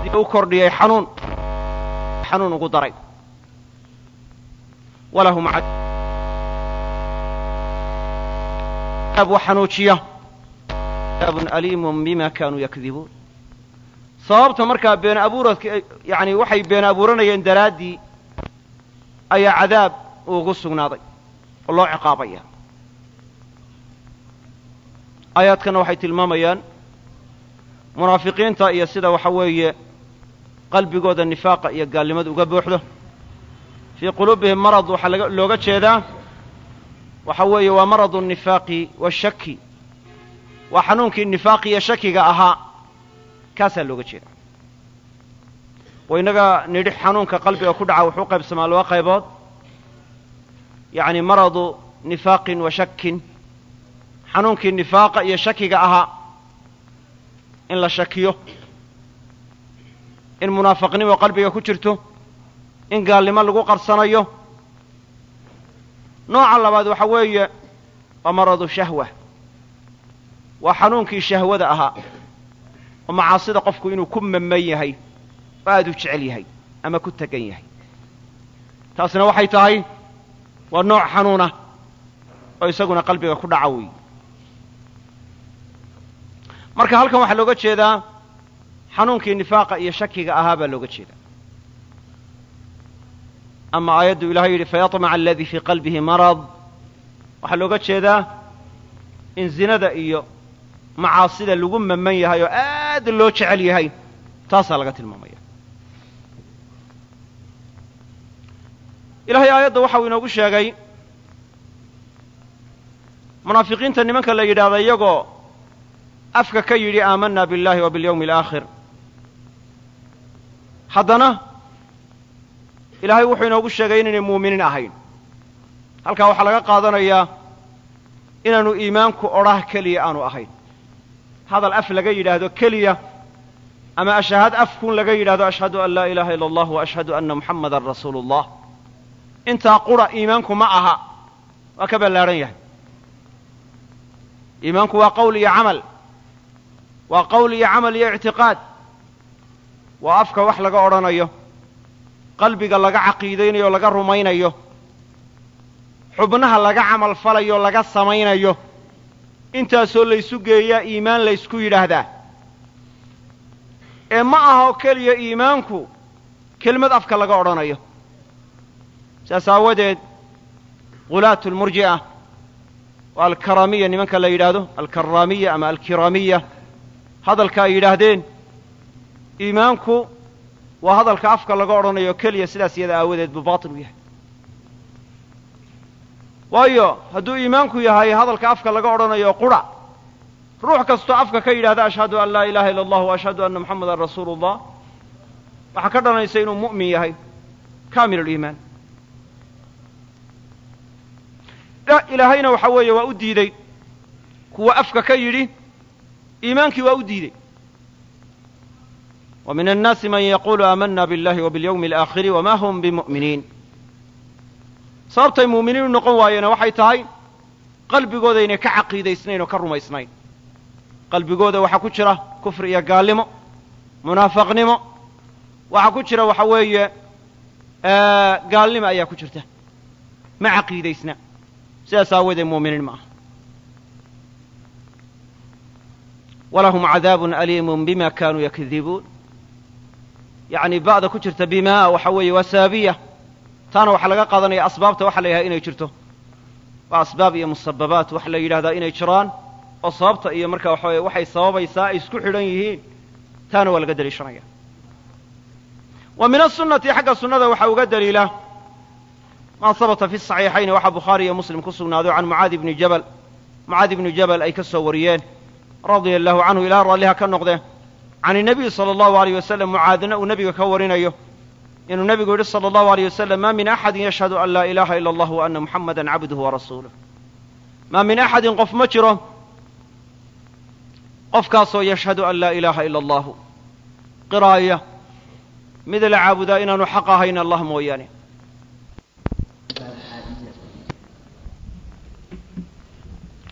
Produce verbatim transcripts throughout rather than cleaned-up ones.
u kordhiyay xanuun xanuun ugu daray walahum cadaab xanuujiya cadaabun aliimun bima kaanuu yakdibuun sababta markaa been abuuradka yani waxay been abuuranayeen daraaddii ayaa cadaab ugu sugnaaday oo loo ciqaabaya aayaadkana waxay tilmaamayaan munaafiqiinta iyo sida waxa weeye qalbigooda nifaaqa iyo gaalnimada uga buuxdo fii quluubihim marad waxaa laga looga jeedaa waxa weeye waa maradu الnifaaqi washaki waa xanuunkii nifaaqi iyo shakiga ahaa kaasaa looga jeeda wa innaga nidhi xanuunka qalbiga ku dhaca wuxuu qaybsamaa laba qaybood yacni maradu nifaaqin wa shakin xanuunkii nifaaqa iyo shakiga ahaa in la shakiyo in munaafiqnimo qalbiga ku jirto in gaalnimo lagu qarsanayo nooca labaad waxa weeye waa maradu shahwa waa xanuunkii shahwada ahaa oo macaasida qofku inuu ku mamman yahay oo aad u jecel yahay ama ku tegan yahay taasina waxay tahay waa nooc xanuuna oo isaguna qalbiga ku dhaca weeye marka halkan waxaa looga jeedaa xanuunkii nifaaqa iyo shakiga ahaa baa looga jeedaa ama aayaddu ilahay yidhi fayaطmaca aladii fii qalbihi marad waxaa looga jeedaa in zinada iyo macaasida lagu mamman yahay oo aad loo jecel yahay taasaa laga tilmaamaya ilahay aayadda waxa uu inoogu sheegay munaafiqiinta nimanka la yidhaahda iyagoo afka ka yidhi aamanna biاllahi wa biاlyawmi alaakhir haddana ilaahay wuxuu inoogu sheegay inaynay muuminiin ahayn halkaa waxaa laga qaadanayaa inaanu iimaanku odhah keliya aanu ahayn hadal af laga yidhaahdo keliya ama ashahaad afkun laga yidhahdo ashhadu an laa ilaaha ila allah wa ashhadu anna muxammadan rasuulu ullah intaa qura iimaanku ma aha waa ka ballaadhan yahay iimaanku waa qowl iyo camal waa qowl iyo camal iyo ictiqaad waa afka wax laga odhanayo qalbiga laga caqiidaynayo o laga rumaynayo xubnaha laga camal falayo o laga samaynayo intaasoo laysu geeyaa iimaan laysku yidhaahdaa ee ma aha oo keliya iimaanku kelmad afka laga odhanayo saas aawadeed ghulaatu lmurji'a waa alkaramiya nimanka la yidhaahdo alkaraamiya ama alkiraamiya hadalka ay yidhaahdeen iimaanku waa hadalka afka laga odhanayo keliya sidaas iyada aawadeed buu baatil u yahay waayo hadduu iimaanku yahay hadalka afka laga odhanayo qura ruux kastoo afka ka yidhahda ashhadu an laa ilaha illa allah wa ashhadu anna muxammadan rasuulu ullah waxaa ka dhalanaysa inuu mu'min yahay kaamil aliimaan ilaahayna waxa weeye waa u diidey kuwa afka ka yidhi iimaankii waa u diidey wa min annaasi man yaqulu aamanna biاllahi wa biاlyawmi alaakhiri wama hum bimu'miniin sababtay muuminiin u noqon waayeena waxay tahay qalbigooda inay ka caqiidaysnayn oo ka rumaysnayn qalbigooda waxaa ku jira kufri iyo gaalnimo munaafaqnimo waxaa ku jira waxa weeye gaalnimo ayaa ku jirta ma caqiidaysna sidaas aawadeed muuminiin ma aha walahum cadaabun aliimun bima kaanuu yakdibuun yacni ba'da ku jirta bima waxa weeye waa sababiya taana waxaa laga qaadanaya asbaabta waxa la yidhahda inay jirto waa asbaab iyo musababaat waxa la yidhahdaa inay jiraan oo sababta iyo marka waxa weye waxay sababaysaa ay isku xidhan yihiin taana waa laga deliishanaya wa min aلsunnati xagga sunnada waxaa uga daliila maa sabata fi صaxiixayn waxaa bukhaari iyo muslim ku sugnaaday can mucaadi bni jabal mucaadi ibni jabal ay ka soo wariyeen radia allahu canhu ilaah raalliha ka noqde can الnabiy salى اllahu alayh wasalam mucaadna uu nebiga ka warinayo inuu nebigu yidhi salى اllahu alيyه wasalam ma min axadin yashhadu an laa ilaha ila اllah wa ana muxamada cabduhu warasuuluh maa min axadin qof ma jiro qofkaasoo yashhadu an laa ilaaha ila allahu qiraaya mid la caabudaa inaanu xaq ahayn allah mooyaane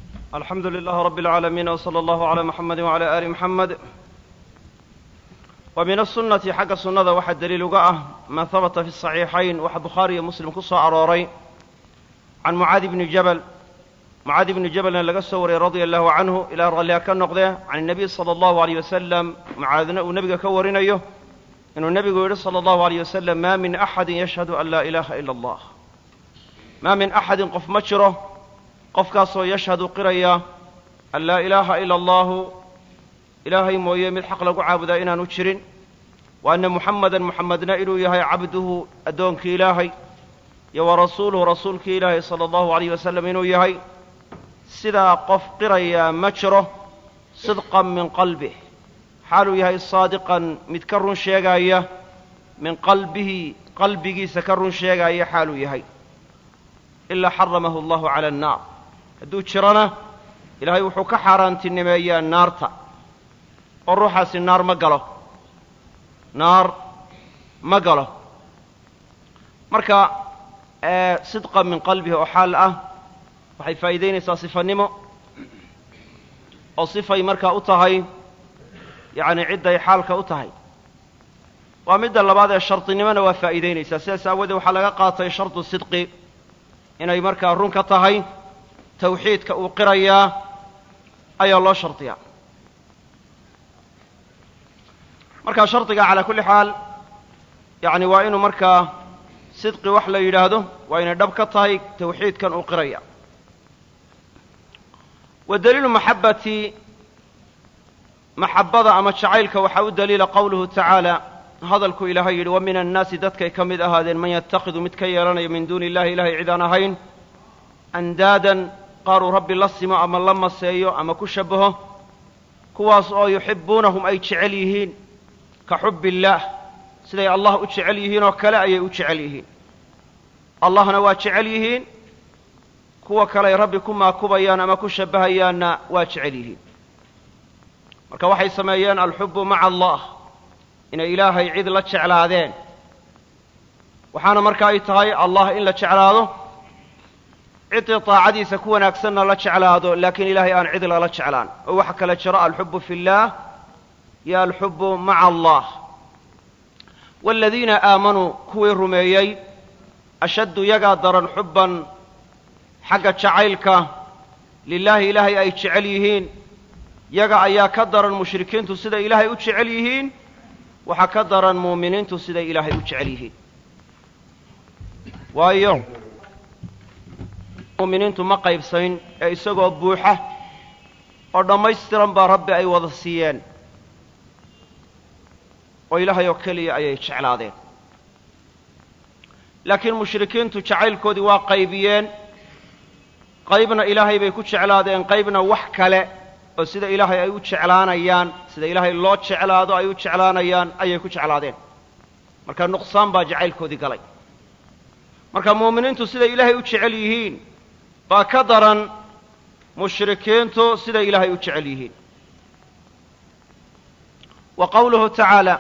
alxamdu lilahi rabi اlcaalamiin w salى allahu عalى muxamadi wعalى ali muxamed ومن السنة حق السنة واحد دليل وقاه ما ثبت في الصحيحين وحد بخاري ومسلم قصة أروري عن معاذ بن جبل معاذ بن جبل لقى السوري رضي الله عنه إلى رضي كان نقضيه عن النبي صلى الله عليه وسلم معاذ ونبي كورنا يه إنه النبي يقول صلى الله عليه وسلم ما من أحد يشهد أن لا إله إلا الله ما من أحد قف مشره قف كاسو يشهد قرية أن لا إله إلا الله إلهي مويه من حق لقو عابدا إنا نشرين وأن محمدا محمدنا إلو يهي عبده أدونك إلهي يا ورسوله رسولك إلهي صلى الله عليه وسلم إنو يهي سدا قف قرية مشره صدقا من قلبه حالو يهي صادقا متكرن شيغاية من قلبه قلبه سكرن شيغاية حالو يهي إلا حرمه الله على النار هدو تشرنا إلهي وحوك حارانت النمائية النار تا الروحاس النار مقاله نار مقاله مركا آه صدقا من قلبه وحالة وحي فايدين صفة نمو أو صفة مركا أطهي يعني عدة حالك أطهي ومدى لبعض الشرط نمنا وفائدين ساسا وذو حلقة قاطي شرط الصدق إنه مركا رونك طهي توحيدك وقرية أي الله شرطيا مركا شرطك على كل حال يعني وإنه مركا صدق وحلا يلاده وإن دبك طهي توحيد كان وقرية والدليل محبتي محبضة أما شعيلك وحاول دليل قوله تعالى هذا الكو إلهي ومن الناس دتك كمد أهادين من يتخذ متكيران من دون الله إلهي عدانا هين أندادا قالوا ربي الله السماء أما لما سيئو أما كشبه كواس أو يحبونهم أي تشعليهين كحب الله سيدي الله أتشعليهين وكلا أي أتشعليهين الله نوا تشعليهين كوا كلا ربي كما كبيان أما كشبهيان واتشعليهين marka waxay sameeyeen alxubbu maca allah inay ilaahay cid la jeclaadeen waxaana marka ay tahay allah in la jeclaado cid taacadiisa ku wanaagsanna la jeclaado laakiin ilaahay aan cid la jeclaan oo waxa kala jira alxubbu fillah ya alxubbu maca allah walladina aamanu kuwii rumeeyey ashaddu yaga daran xubban xagga jacaylka lillahi ilaahay ay jecel yihiin yaga ayaa ka daran mushrikiintu sida ilaahay u jecel yihiin waxa ka daran muuminiintu sida ilaahay u jecel yihiin waayo muuminiintu ma qaybsayn ee isagoo buuxa oo dhammaystiran baa rabbi ay wada siiyeen oo ilaahay oo keliya ayay jeclaadeen laakiin mushrikiintu jacaylkoodii waa qaybiyeen qaybna ilaahay bay ku jeclaadeen qaybna wax kale oo sida ilaahay ay u jeclaanayaan sida ilaahay loo jeclaado ay u jeclaanayaan ayay ku jeclaadeen marka nuqsaan baa jacaylkoodii galay marka muuminiintu sida ilaahay u jecel yihiin baa ka daran mushrikiintu sida ilaahay u jecel yihiin wa qawluhu tacaala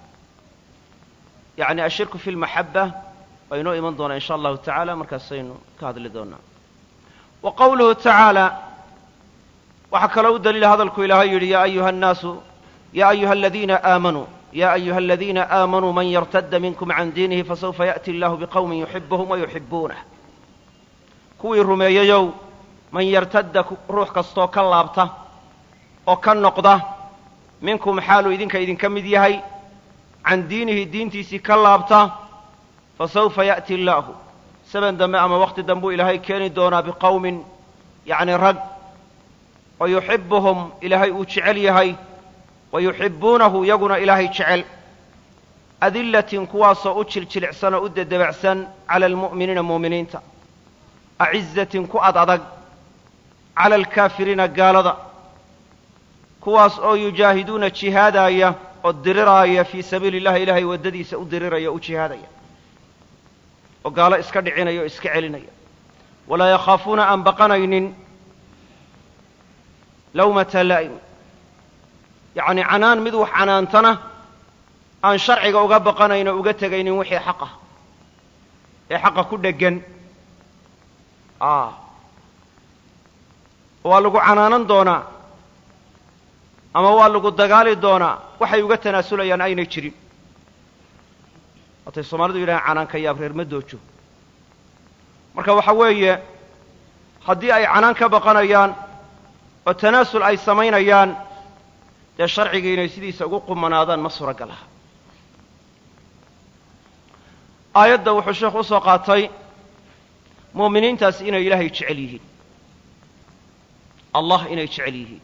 yani ashirku fi lmaxaba waynoo iman doonaa in sha allahu tacaala markaasaynu ka hadli doonaa wa qawluhu tacaala waxaa kaloo u daliila hadalku ilaahay yidhi yaa ayuha annaasu yaa ayuha aladiina aamanuu yaa ayuha aladiina aamanuu man yartadda minkum can diinihi fasawfa ya'ti allahu biqowmin yuxibuhum wayuxibuunah kuwii rumeeyeyow man yartadda ruux kastoo ka laabta oo ka noqda minkum xaaluu idinka idinka mid yahay can diinihi diintiisii ka laabta fasawfa ya'ti allaahu saban dambe ama waqti dambuu ilaahay keeni doonaa biqowmin yacni rag ويحبهم إلهي أجعل يهي ويحبونه يقنا إلهي جعل أذلة كواصة أجل جلعسان أدى دبعسان على المؤمنين المؤمنين أعزة كؤد أدق على الكافرين قال كواص أو يجاهدون جهادا الدررايا في سبيل الله إلهي وددي سأدررايا أجهادا وقال اسكدعين يا اسكعلين ولا يخافون أن بقنين لومة لائم يعني عنان مدوح عنانتنا aan sharciga uga baqanayno uga tagaynin wixii xaq ah ee xaq ku dhagan ah waa lagu canaanan doonaa ama waa lagu dagaali doonaa waxay uga tanaasulayaan aynay jirin. watay soomaalidu yidhahaan canaanka yaab reer ma doojo. marka waxa weeye haddii ay canaan ka baqanayaan oo tanaasul ay samaynayaan dee sharcigii inay sidiisa ugu qumanaadaan ma suuragal aha. aayadda wuxuu sheekhu u soo qaatay mu'miniintaas inay ilaahay jecel yihiin, allah inay jecel yihiin.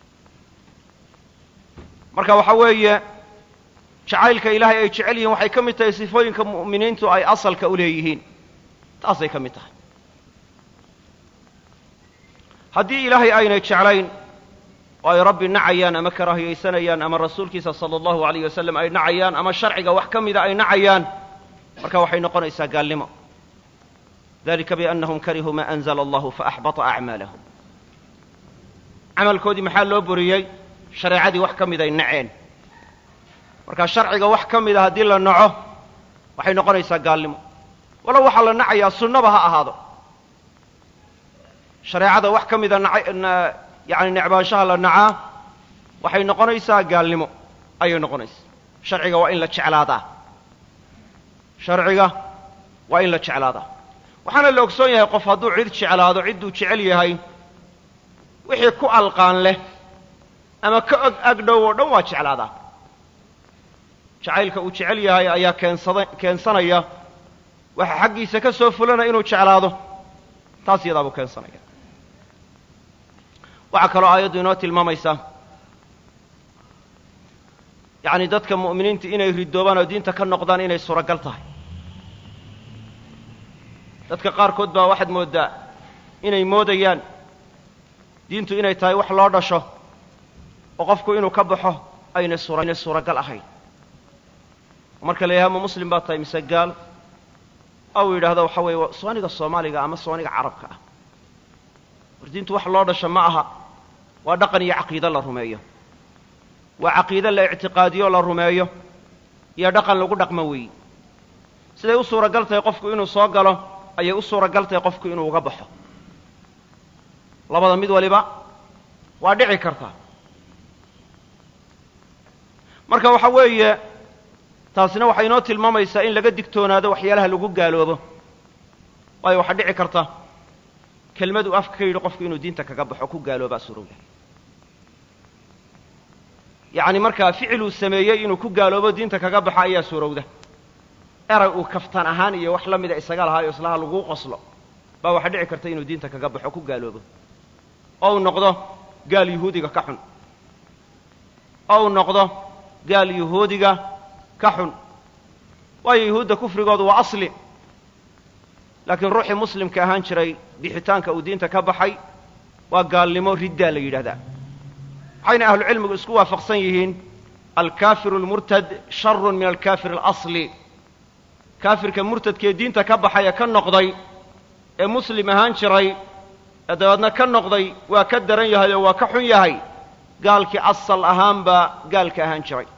marka waxa weeye jacaylka ilaahay ay jecel yihiin waxay ka mid tahay sifooyinka mu'miniintu ay asalka u leeyihiin, taasay ka mid tahay. haddii ilaahay aynay jeclayn oo ay rabbi nacayaan ama karaahiyaysanayaan ama rasuulkiisa sala allahu alayh wasalam ay nacayaan ama sharciga wax ka mida ay nacayaan, marka waxay noqonaysaa gaalnimo. dalika biannahum karihuu maa anzala allahu faaxbata acmaalahum. camalkoodii maxaa loo buriyey? shareecadii wax ka mid ay naceen. marka sharciga wax ka mida haddii la naco waxay noqonaysaa gaalnimo, walow waxaa la nacayaa sunnaba ha ahaado. shareecada wax ka mida yani necbaanshaha la nacaa waxay noqonaysaa gaalnimo ayay noqonaysaa. sharciga waa in la jeclaadaa, sharciga waa in la jeclaadaa. waxaana la ogsoon yahay qof hadduu cid jeclaado cidduu jecel yahay wixii ku alqaan leh ama ka og ag dhow oo dhan waa jeclaadaa. jacaylka uu jecel yahay ayaa keensada keensanaya waxa xaggiisa ka soo fulana inuu jeclaado, taas iyadaa buu keensanaya. waxaa kaloo aayaddu inoo tilmaamaysaa yacni dadka mu'miniinta inay ridoobaan oo diinta ka noqdaan inay suuragal tahay. dadka qaarkood baa waxaad mooddaa inay moodayaan diintu inay tahay wax loo dhasho oo qofku inuu ka baxo aynay suuraynay suuragal ahayn. marka la yidhaha ma muslim baa tahay mise gaal, aw yidhaahdo waxa weeye sooniga soomaaliga ama sooniga carabka ah. war diintu wax loo dhasho ma aha, waa dhaqan iyo caqiido la rumeeyo. waa caqiido la ictiqaadiyo la rumeeyo iyo dhaqan lagu dhaqmo weeyi. siday u suuragal tahay qofku inuu soo galo ayay u suuragal tahay qofku inuu uga baxo. labada mid waliba waa dhici kartaa. marka waxa weeye taasina waxay inoo tilmaamaysaa in laga digtoonaado waxyaalaha lagu gaaloobo, waayo waxaa dhici karta kelmadu afka ka yidhi qofku inuu diinta kaga baxo ku gaaloobaa surowda. yacni markaa ficiluu sameeyey inuu ku gaaloobo diinta kaga baxo ayaa surowda. eray uu kaftan ahaan iyo wax la mida isaga lahaayo islaha laguu qoslo baa waxaa dhici karta inuu diinta kaga baxo ku gaaloobo, oo uu noqdo gaal yuhuudiga ka xun, oo uu noqdo gaal yuhuudiga ka xun. waayo yuhuudda kufrigoodu waa asli, laakiin ruuxii muslimka ahaan jiray bixitaanka uu diinta ka baxay waa gaalnimo riddaa la yidhahdaa. waxayna ahlucilmigu isku waafaqsan yihiin alkaafiru almurtad sharun min alkaafir alasli. kaafirka murtadkee diinta ka baxay ee ka noqday ee muslim ahaan jiray ee dabeedna ka noqday waa ka daran yahay oo waa ka xun yahay gaalkii asal ahaanba gaalka ahaan jiray.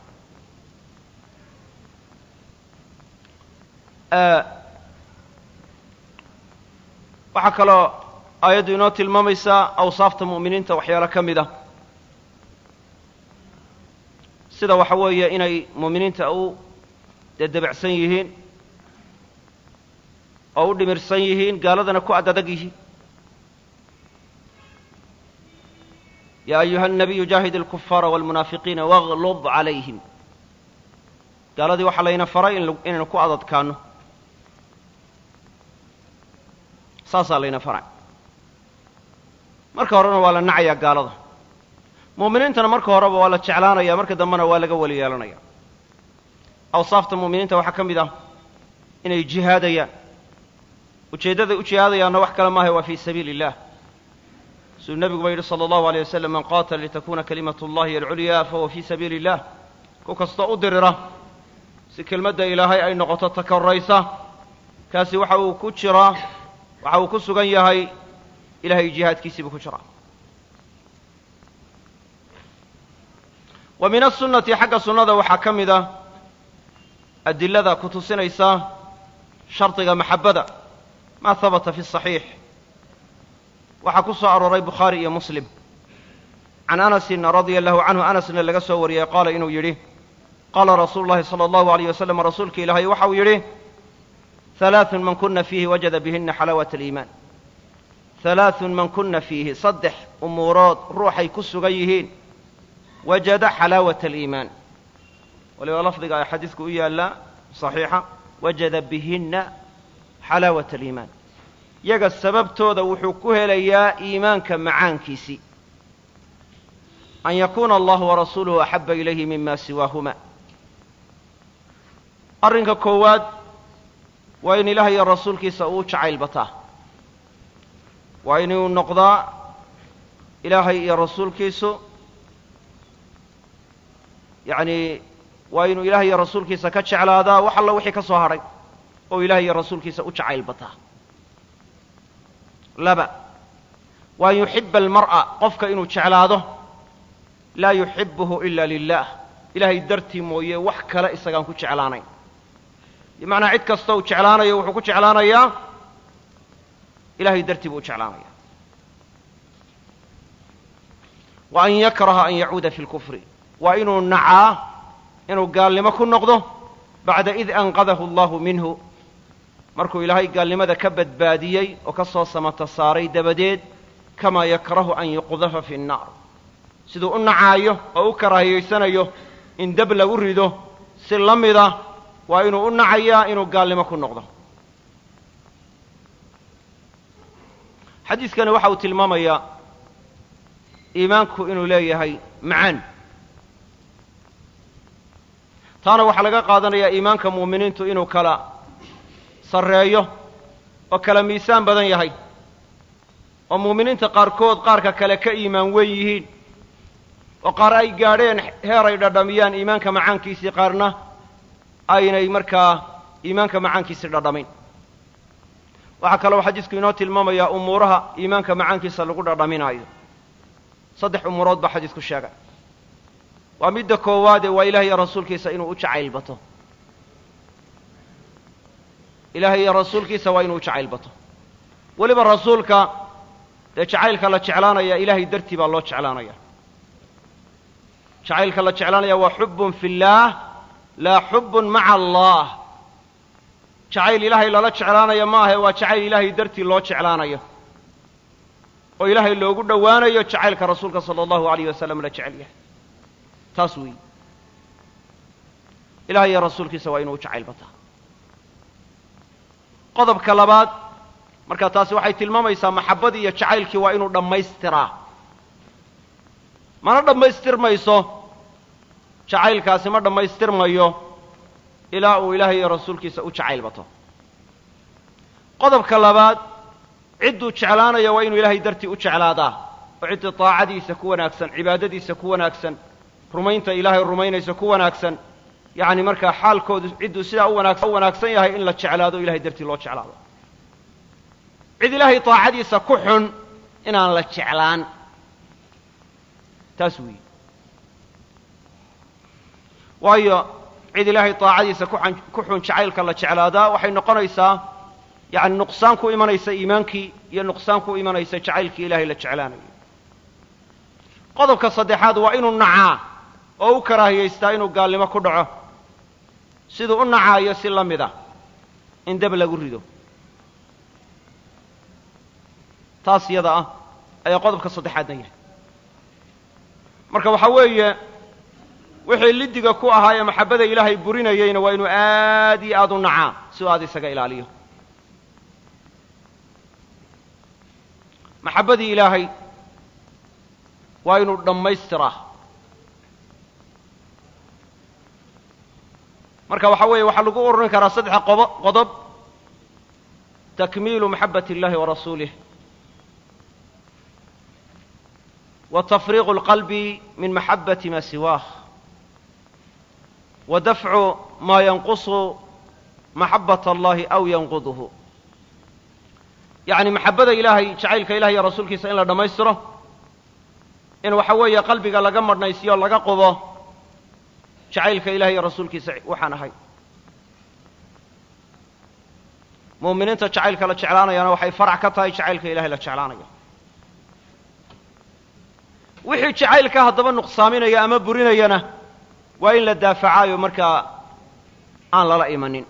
waxaa kaloo aayaddu inoo tilmaamaysaa awsaafta mu'miniinta waxyaalo ka mid ah, sida waxa weeye inay mu'miniinta u dee debacsan yihiin oo u dhimirsan yihiin, gaaladana ku adadag yihiin. yaa ayuha الnabiyu jaahid اlkufaara wاlmunaafiqiina waglub calayhim. gaaladii waxaa layna faray inaynu ku adadkaano, saasaa layna faray. marka horena waa la nacayaa gaalada. mu'miniintana marka horeba waa la jeclaanaya, marka dambena waa laga weli yeelanaya. awsaafta mu'miniinta waxaa ka mid ah inay jihaadayaan. ujeeddaday u jihaadayaanna wax kale maaha, waa fii sabiili illah. siduu nebiguba yidhi sala allahu alayh wasalam man qaatala litakuna kalimatu llahi alculyaa fahuwa fii sabiili illah. ku kastoo u dirira si kelmadda ilaahay ay noqoto ta korraysa, kaasi waxa uu ku jiraa waxa uu ku sugan yahay ilahay jihaadkiisii buu ku jiraa. wa min asunnati xagga sunnada waxaa ka mid ah adilada ku tusinaysa shardiga maxabbada maa habata fi saxiix. waxaa ku soo arooray bukhaari iyo muslim can anasin radia allahu canhu anasna laga soo wariyey qaala inuu yidhi qaala rasuulu llahi sala allahu alayh wasalam rasuulka ilaahay waxa uu yidhi halaaثun man kuna fiihi wajada bihina xalaawata aliimaan halaaثun man kuna fiihi saddex umuurood ruuxay ku sugan yihiin wajada xalaawata aliimaan waliba lafdiga ay xadiidku u yaallaa saxiixa wajada bihina xalaawata aliimaan yaga sababtooda wuxuu ku helayaa iimaanka macaankiisii an yakuuna allahu warasuuluhu axaba ilayhi mima siwaahuma arrinka koowaad waa in ilaah iyo rasuulkiisa uu jacayl bataa waa inuu noqdaa ilaahay iyo rasuulkiisu yacni waa inuu ilaah iyo rasuulkiisa ka jeclaadaa wax alla wixii ka soo hadhay oo ilaah iyo rasuulkiisa u jacayl bataa laba waa an yuxiba almar'a qofka inuu jeclaado laa yuxibuhu ila lilah ilaahay dartii mooye wax kale isagaan ku jeclaanayn bimacnaa cid kasta uu jeclaanayo wuxuu ku jeclaanayaa ilahay dartii buu u jeclaanaya wa an yakraha an yacuuda fi lkufri waa inuu nacaa inuu gaalnimo ku noqdo bacda id anqadahu allahu minhu markuu ilaahay gaalnimada ka badbaadiyey oo ka soo samata saaray dabadeed kamaa yakrahu an yuqdafa fi nnaar siduu u nacaayo oo u karaahiyaysanayo in dab lagu rido si la mida waa inuu u nacayaa inuu gaalnimo ku noqdo xadiiskani waxa uu tilmaamayaa iimaanku inuu leeyahay macaan taana waxaa laga qaadanayaa iimaanka mu'miniintu inuu kala sarreeyo oo kala miisaan badan yahay oo mu'miniinta qaarkood qaarka kale ka iimaan weyn yihiin oo qaar ay gaadheen heer ay dhadhamiyaan iimaanka macaankiisii qaarna aynay markaa iimaanka macaankiisii dhadhamin waxaa kaloo xadiisku inoo tilmaamayaa umuuraha iimaanka macaankiisa lagu dhadhaminaayo saddex umuurood baa xadiisku sheegay waa midda koowaade waa ilaah iyo rasuulkiisa inuu u jacayl bato ilaahay iyo rasuulkiisa waa inuu u jacayl bato weliba rasuulka dee jacaylka la jeclaanaya ilaahay dartii baa loo jeclaanaya jacaylka la jeclaanaya waa xubbun fi اllaah laa xubbun maca allah jacayl ilaahay lala jeclaanayo ma ahe waa jacayl ilaahay dartii loo jeclaanayo oo ilaahay loogu dhowaanayo jacaylka rasuulka sala allahu alayh wasalam la jecel yahay taas weeyi ilahay iyo rasuulkiisa waa inuu u jacayl bataa qodobka labaad marka taasi waxay tilmaamaysaa maxabbadii iyo jacaylkii waa inuu dhammaystiraa mana dhammaystirmayso jacaylkaasi ma dhammaystirmayo ilaa uu ilaahay iyo rasuulkiisa u jacayl bato qodobka labaad cidduu jeclaanaya waa inuu ilaahay dartii u jeclaadaa oo ciddii taacadiisa ku wanaagsan cibaadadiisa ku wanaagsan rumaynta ilaahay rumaynaysa ku wanaagsan yacni markaa xaalkoodu cidduu sidaa u wanaagsan u wanaagsan yahay in la jeclaado o ilahay dartii loo jeclaado cid ilaahay taacadiisa ku xun inaan la jeclaan taas weeyi waayo cid ilaahay taacadiisa kuan ku xun jacaylka la jeclaadaa waxay noqonaysaa yacni nuqsaan ku imanaysa iimaankii iyo nuqsaan ku imanaysa jacaylkii ilaahay la jeclaanayo qodobka saddexaad waa inuu nacaa oo u karaahiyaystaa inuu gaalnimo ku dhaco siduu u nacaayo si la mida in dab lagu rido taas yada ah ayaa qodobka saddexaadna yahay marka waxaa weeye wixii lidiga ku ahaa ee maxabbada ilaahay burinayeyna waa inuu aad iyo aad u nacaa si uu aad isaga ilaaliyo maxabbadii ilaahay waa inuu dhammaystiraa marka waxaa weeye waxaa lagu ururin karaa saddex qobo qodob takmiilu maxabbati اllahi warasuulih wa tafriiqu اlqalbi min maxabbati ma siwaah wa dafcu maa yanqusu maxabbata allahi aw yanquduhu yacni maxabbada ilaahay jacaylka ilahay iyo rasuulkiisa in la dhammaystiro in waxa weeye qalbiga laga madhnaysiyo laga qubo jacaylka ilahay iyo rasuulkiisa waxaan ahay mu'miniinta jacaylka la jeclaanayana waxay farac ka tahay jacaylka ilahay la jeclaanayo wixii jacaylka haddaba nuqsaaminaya ama burinayana waa in la daafacaayo markaa aan lala imanin.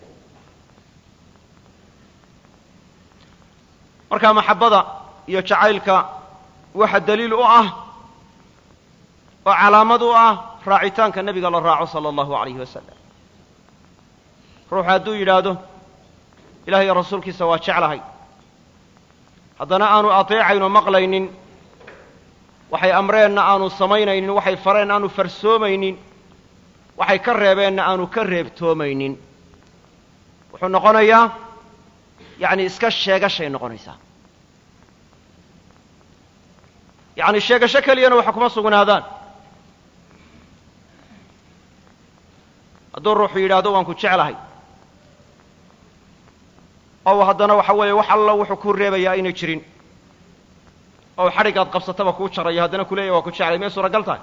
markaa maxabbada iyo jacaylka waxa daliil u ah oo calaamad u ah raacitaanka nebiga la raaco sala allahu alayhi wasalam. ruuxu hadduu yidhaahdo ilaah iyo rasuulkiisa waa jeclahay, haddana aanu ateecayn oo maqlaynin, waxay amreenna aanu samaynaynin, waxay fareen aanu farsoomaynin, waxay ka reebeenna aanu ka reebtoomaynin, wuxuu noqonayaa yacni iska sheegashay noqonaysaa. yacni sheegasho keliyana waxa kuma sugnaadaan. hadduu ruuxu yidhaahdo waan ku jeclahay, oo haddana waxa weeye wax alla wuxuu kuu reebayaa aynay jirin, oo xadhiggaad qabsataba kuu jarayo, haddana ku leeyahy waa ku jeclay, miyay suuragal tahay?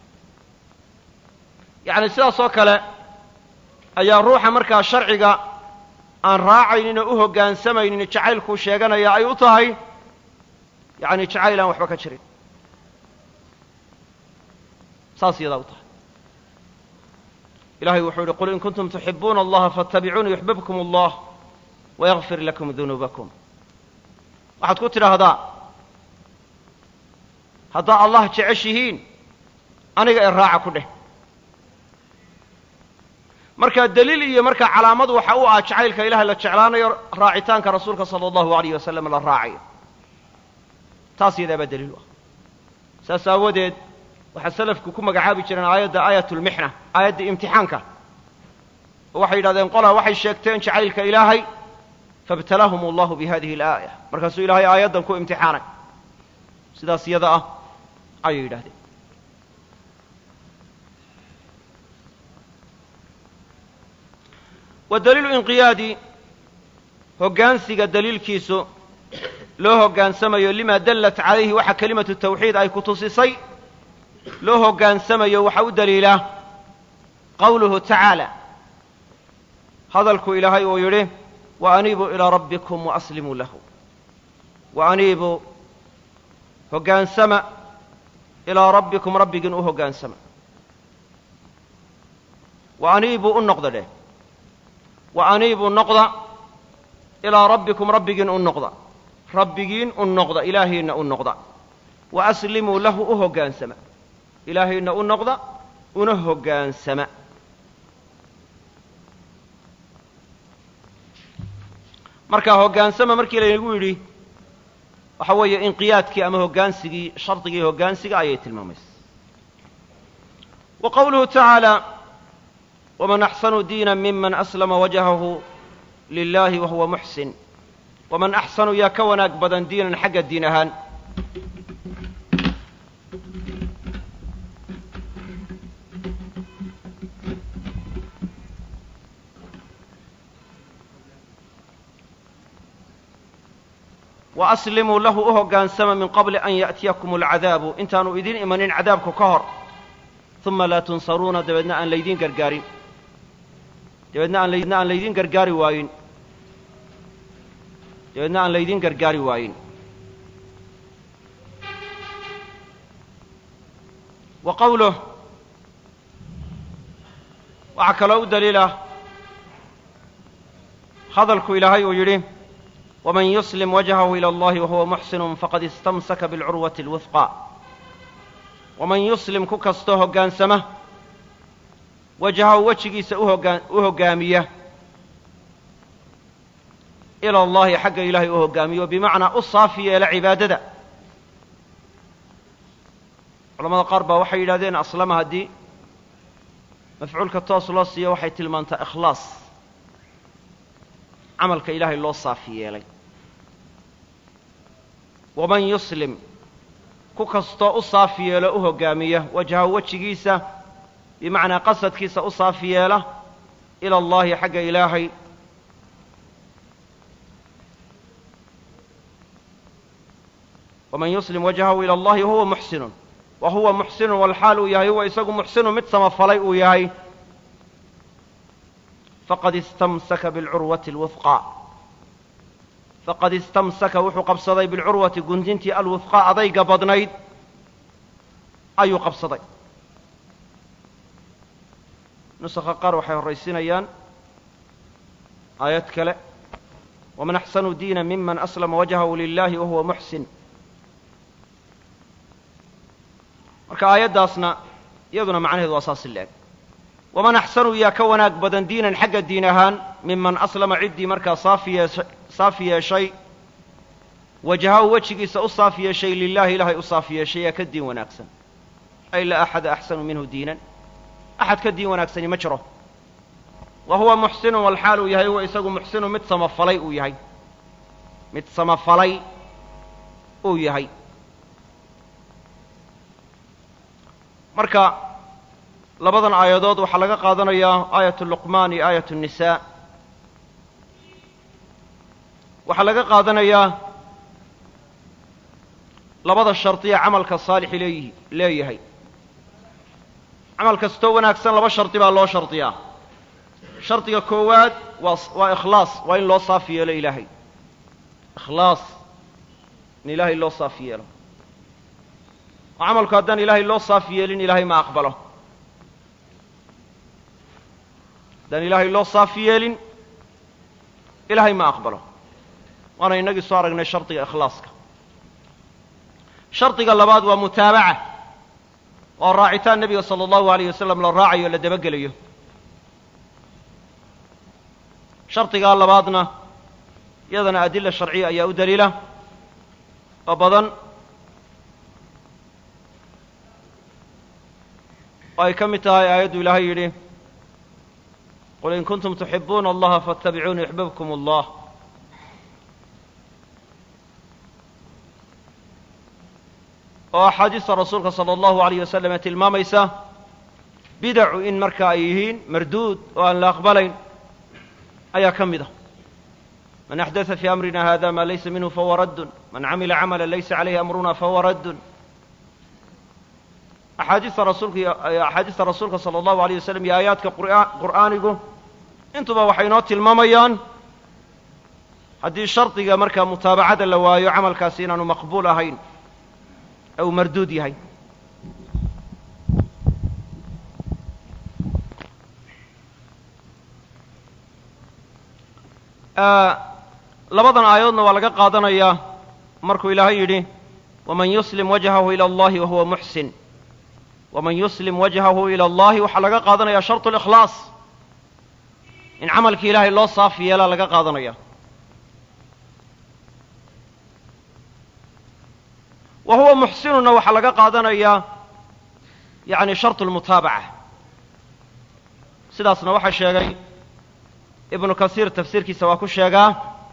yacni sidaas oo kale ayaa ruuxa markaa sharciga aan raacaynin oo u hoggaansamaynin jacaylkuu sheeganaya ay u tahay yacni jacayl aan waxba ka jirin. saas iyadaa u tahay. ilahay wuxuu yihi qul in kuntum tuxibuuna allaha faatabicuuni yuxbibkum allah wayagfir lakum dunuubakum. waxaad ku tidhaahdaa haddaa allah jeceshihiin aniga ee raaca ku dheh. markaa daliil iyo markaa calaamad waxa u ah jacaylka ilahay la jeclaanayo raacitaanka rasuulka sala allahu alayh wasalam la raacayo. taas iyadaa baa daliil u ah. saas aawadeed waxaa salafku ku magacaabi jireen aayadda aayatulmixna, aayadda imtixaanka, oo waxay yidhahdeen qolaa waxay sheegteen jacaylka ilaahay faibtalaahum allahu bihadihi alaaya, markaasuu ilaahay aayaddan ku imtixaanay. sidaas iyada ah ayay yidhahdeen. wa daliilu inqiyaadi, hoggaansiga daliilkiisu loo hoggaansamayo limaa dallat calayhi waxa kelimatu tawxiid ay ku tusisay loo hoggaansamayo waxa u daliilaa qawluhu tacaala, hadalku ilaahay uu yidhi wa aniibuu ilaa rabbikum waaslimuu lahu. wa aniibuu hoggaansama ilaa rabbikum, rabbigiin u hoggaansama. wa aniibuu u noqda dheh. wa aniibuu noqda ilaa rabbikum, rabbigiin u noqda. rabbigiin u noqda, ilaahiinna u noqda. wa aslimuu lahu, u hoggaansama. ilaahayna u noqda, una hoggaansama. markaa hoggaansama markii laynagu yidhi waxa weeye inqiyaadkii ama hoggaansigii, shardigii hoggaansiga ayay tilmaamaysa. wa qawluhu tacaala waman axsanu diina miman aslama wajhahu lilahi wahuwa muxsin. waman axsanu yaa ka wanaag badan diinan xagga diin ahaan. wa aslimuu lahu, u hoggaansama min qabli an ya'tiyakum alcadaabu, intaanu idin imanin cadaabku ka hor. uma laa tunsaruuna, dabeedna aan laydiin gargaarin, dabeedna aan laydna aan laydiin gargaari waayin, dabeedna aan laydiin gargaari waayin. wa qawluh, waxaa kaloo u daliila hadalku ilaahay uu yidhi waman yuslim wajhahu ila allahi wahuwa muxsinun faqad istamsaka bilcurwati alwifqa. waman yuslim ku kastoo hoggaansama wajhahu wejigiisa uhogaan u hoggaamiya ila allahi, xagga ilaahay u hoggaamiyo, bimacnaa u saafi yeela cibaadada. culamada qaar baa waxay yidhahdeen aslama haddii mafcuulka toos loo siiyo waxay tilmaantaa ikhlaas, camalka ilaahay loo saafi yeelay. waman yuslim ku kastoo u saafi yeelo u hoggaamiya wajhahu wejigiisa, bimacnaa qasadkiisa u saafi yeela ila allahi, xagga ilaahay. waman yuslim wajhahu ila allahi wahuwa muxsinun, wa huwa muxsinun walxaal uu yahay huwa isagu muxsinun mid samafalay uu yahay, faqad istamsaka bilcurwati alwifqa. faqad istamsaka wuxuu qabsaday bilcurwati guntintii alwifqa adayga badnayd, ayuu qabsaday. nusakha qaar waxay horraysinayaan aayad kale waman axsanu diina miman aslama wajhahu lilahi wahuwa muxsin. marka aayaddaasna iyaduna macnaheedu waa saas leeg. waman axsanu yaa ka wanaag badan diinan xagga diin ahaan miman aslama ciddii markaa saafi yeeshay wajhahu wejigiisa u saaf yeeshay lilahi ilaahay u saaf yeeshay yaa ka diin wanaagsan. ay laa axada axsanu minhu diinan, axad ka diin wanaagsani ma jiro. wa huwa muxsinun walxaal uu yahay huwa isagu muxsinu mid samafalay uu yahay mid samafalay uu yahay. marka labadan aayadood waxaa laga qaadanayaa aayat luqmaan iyo aayat الnisaa. waxaa laga qaadanayaa labada shardiya camalka saalixi leeyihi leeyahay. camal kastoo wanaagsan laba shardi baa loo shardiyaa. shardiga koowaad waa waa ikhlaas, waa in loo saaf yeelo ilaahay. ikhlaas in ilaahay loo saaf yeelo. oo camalku haddaan ilaahay loo saaf yeelin ilaahay ma aqbalo. haddaan ilaahay loo saaf yeelin ilaahay ma aqbalo. waana inagii soo aragnay shardiga ikhlaaska. shardiga labaad waa mutaabaca, oo raacitaan nebiga sala allahu alayh wasalam la raacayo o la dabagelayo. shardigaa labaadna iyadana adilla sharciya ayaa u daliila oo badan, oo ay ka mid tahay aayaddu ilaahay yidhi qul in kuntum tuxibuuna allaha faatabicuuni yuxbibkum allah. oo axaadiista rasuulka sala allahu alayh wasalam ee tilmaamaysa bidacu in marka ay yihiin marduud oo aan la aqbalayn ayaa ka mid ah. man axdatha fii amrina hada ma laysa minhu fahuwa raddun man camila camala laysa calayhi amruna fahuwa raddun. axaadiista rasuulka iyo axaadiista rasuulka sala allahu alayh wasalam iyo aayaadka qur'aanigu intuba waxay inoo tilmaamayaan haddii shardiga markaa mutaabacada la waayo camalkaasi inaanu maqbuul ahayn ee uu marduud yahay. labadan aayadoodna waa laga qaadanayaa markuu ilaahay yidhi waman yuslim wajhahu ila allahi wahuwa muxsin. waman yuslim wajhahu ila allahi waxaa laga qaadanayaa shartu likhlaas, in camalkii ilaahay loo saaf yeelaa laga qaadanaya. wa huwa muxsinuna waxaa laga qaadanayaa yani shartu lmutaabaca. sidaasna waxaa sheegay ibnu kasiir tafsiirkiisa waa ku sheegaa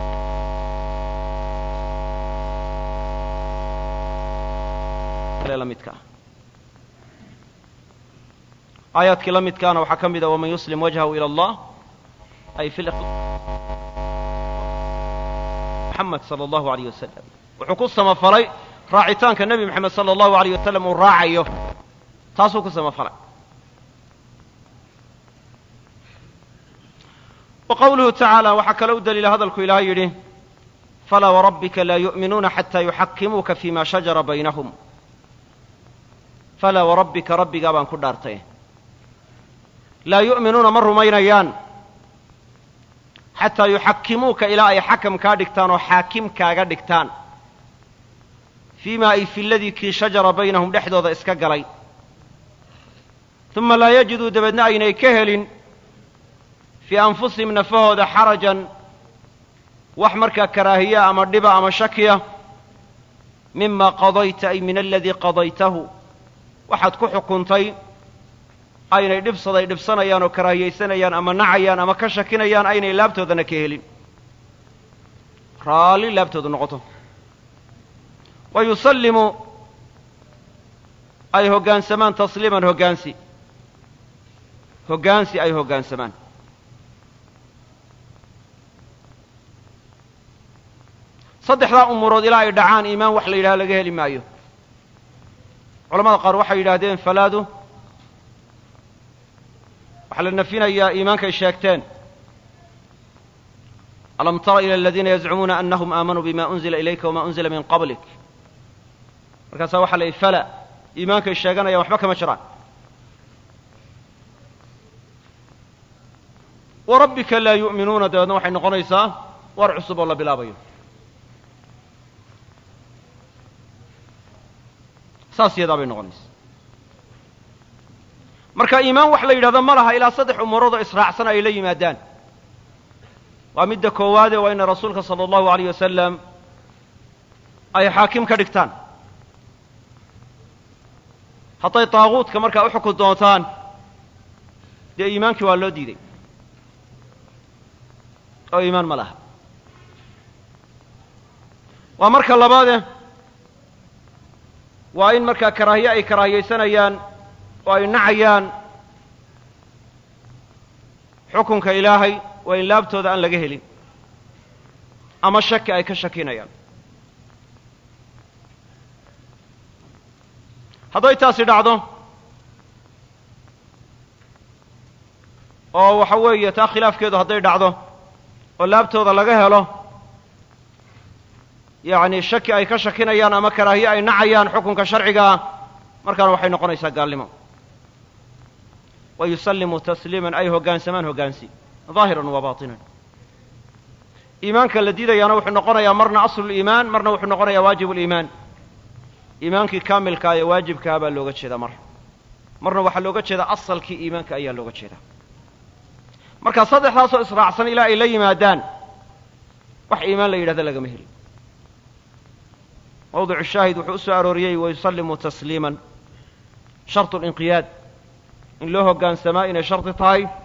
la midka aayaadkii la midkaana waxaa ka mida waman yuslim wajhahu ila allah ay fi muxamed sala allahu alayh wasalam wuxuu ku samafalay raacitaanka nebi moxamed sala allahu alayh wasalam uu raacayo, taasuu ku samafalay. wa qawluhu tacaala waxaa kale u daliila hadalku ilaahay yidhi falaa warabbika laa yu'minuuna xataa yuxakimuuka fima shajara baynahum. falaa warabbika rabbigaa baan ku dhaartay laa yu'minuuna ma rumaynayaan xataa yuxakimuuka ilaa ay xakam kaa dhigtaan oo xaakim kaaga dhigtaan fiima ay fi ladii kii shajara baynahum dhexdooda iska galay. uma laa yajiduu dabeedna aynay ka helin fii anfusihim nafahooda xarajan wax markaa karaahiya ama dhiba ama shakiya mima qadayta ay min aladii qadaytahu waxaad ku xukuntay aynay dhibsaday dhibsanayaan oo karaahiyaysanayaan ama nacayaan ama ka shakinayaan aynay laabtoodana ka helin. raalli laabtooda noqoto. wa yusallimu ay hoggaansamaan tasliiman hoggaansi hoggaansi ay hoggaansamaan. saddexdaa umuurood ilaa ay dhacaan iimaan wax la yidhaha laga heli maayo. culamada qaar waxay yidhaahdeen falaadu waxaa la nafinayaa iimaankay sheegteen. alam tara ila aladiina yazcumuuna anahum aamanuu bima unzila ilayka wama unzila min qablik. markaasaa waxaa la yidhi fala iimaankay sheeganayaan waxba kama jiraan. wa rabbika laa yu'minuuna dabeedna waxay noqonaysaa war cusub oo la bilaabayo. saas yadaa bay noqonaysaa. marka iimaan wax la yidhahdo ma laha ilaa saddex umuuroodoo israacsan ay la yimaadaan. waa midda koowaade waa ina rasuulka sala allahu alayh wasalam ay xaakim ka dhigtaan. hadday taaguudka markaa u xukun doontaan dee iimaankii waa loo diiday oo iimaan ma laha. waa marka labaade waa in markaa karaahiye ay karaahiyaysanayaan oo ay nacayaan xukunka ilaahay waa in laabtooda aan laga helin ama shaki ay ka shakinayaan. hadday taasi dhacdo oo waxa weeye taa khilaafkeedu hadday dhacdo oo laabtooda laga helo yacni shaki ay ka shakinayaan ama karaahiye ay nacayaan xukunka sharcigaa markaana waxay noqonaysaa gaalnimo. wa yusallimu tasliiman ay hoggaansamaan hoggaansi ظaahiran wa baatinan. iimaanka la diidayaana wuxuu noqonayaa marna asluliimaan marna wuxuu noqonayaa waajibuliimaan. iimaankii kaamilkaa ee waajibkaa baa looga jeedaa mar marna waxaa looga jeedaa asalkii iimaanka ayaa looga jeedaa. marka saddexdaasoo israacsan ilaa ay la yimaadaan wax iimaan la yidhahda lagama helin. mawdicu shaahid wuxuu u soo arooriyey wayusallimu tasliiman shartu linqiyaad in loo hoggaansamaa inay shardi tahay